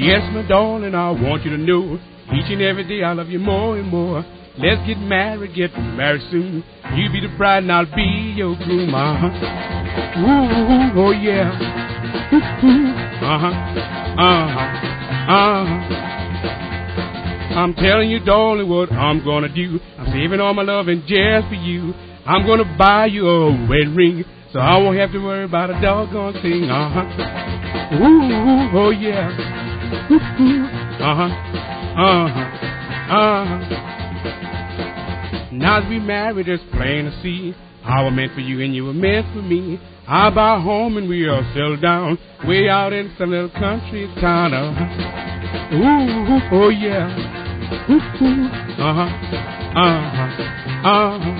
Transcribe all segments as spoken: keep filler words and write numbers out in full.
Yes, my darling, I want you to know each and every day I love you more and more. Let's get married, get married soon. You be the bride and I'll be your groom. Uh-huh. Ooh, oh yeah. Uh-huh. Uh-huh. Uh-huh. I'm telling you, darling, what I'm gonna do. I'm saving all my loving just for you. I'm gonna buy you a wedding ring, so I won't have to worry about a doggone thing. Uh-huh. Ooh, oh yeah. Uh-huh. Uh-huh. Uh-huh. Now that we married, it's plain to see how I'm meant for you and you were meant for me. I buy a home and we all settle down way out in some little country town. Uh-huh. Ooh, oh yeah. Uh-huh. Uh-huh. Uh-huh.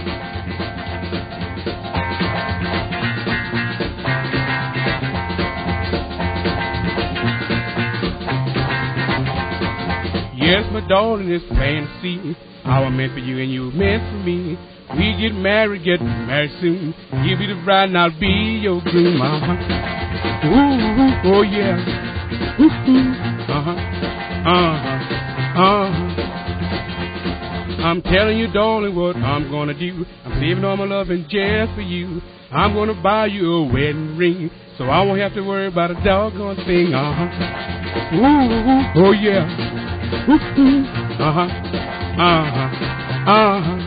Yes, my darling, it's plain to see how I'm meant for you and you were meant for me. We get married, get married soon. You be the bride and I'll be your groom. Uh-huh. Ooh, oh yeah. Uh-huh. Uh-huh. Uh-huh. I'm telling you, darling, what I'm gonna do. I'm saving all my loving just for you. I'm gonna buy you a wedding ring, so I won't have to worry about a doggone thing. Uh-huh. Ooh, oh yeah. Uh-huh. Uh-huh. Uh-huh.